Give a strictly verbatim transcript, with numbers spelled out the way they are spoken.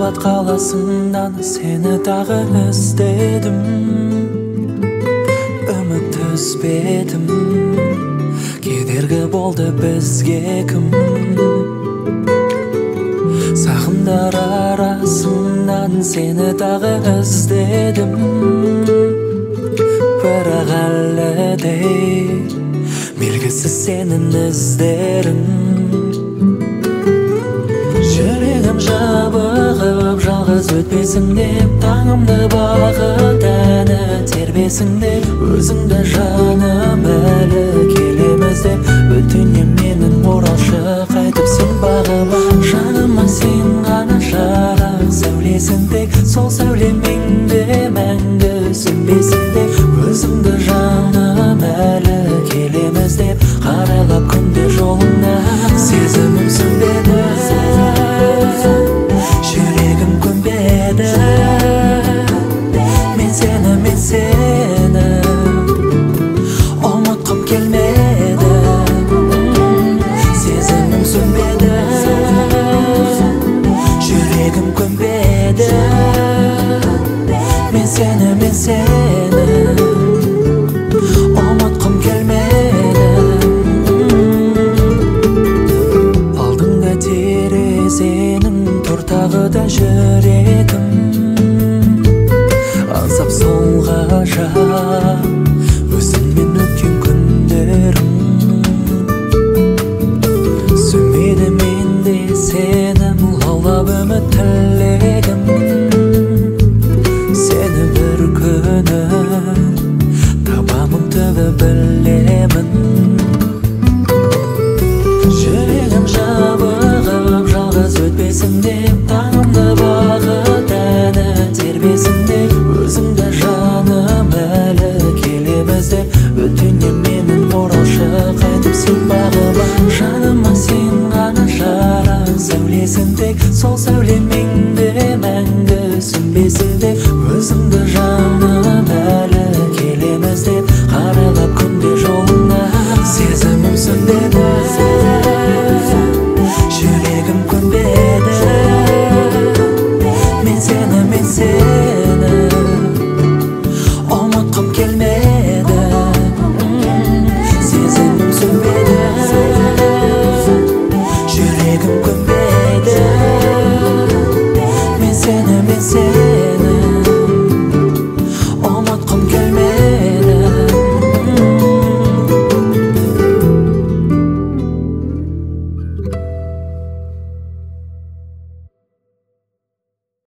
махаббат қаласынан сені тағы іздедім, үміт үзбедім, кедергі болды бізге кім. Сағымдар арасынан сені тағы іздедім, бірақ әлі де белгісіз сенің іздерің. Жүрегім жабығып жалғыз өтпесің деп, таңымды бағыт әні тербесің деп, өзіңді жаным әлі келеміз деп, өтінем менің оралшы қайтып сен бағыма. Жаныма сен ғана жарық сәулесің тек, сол сәулемен де мәңгі сөнбесің деп, өзіңді жаным әлі келеміз деп, қарайлап күнде жолыңа. Сезімім сөнбеді, жүрегім көнбеді, мен сені, мен сені ұмытқым келмеді. Сезімім сөнбеді, жүрегім көнбеді, мен сені, мен сені ұмытқым келмеді. Алдыңда терезенің тұр тағы да жүрегім, аңсап сол ғажап өзіңмен өткен күндерім. Сөнбеді менде сенің лаулап үміт тілегім, сені бір күні табамын түбі білемін. Жүрегім жабығып жалғыз өтпесің деп, таңымды бағыт әні тербесің деп, өзіңді жаным әлі келеміз деп, өтінем менің оралшы қайтып сен бағыма. Жаныма сен ғана жарық сәулесің тек, сол сәулемен де мәңгі сөнбесің деп, өзіңді жаным әлі келеміз деп, қарайлап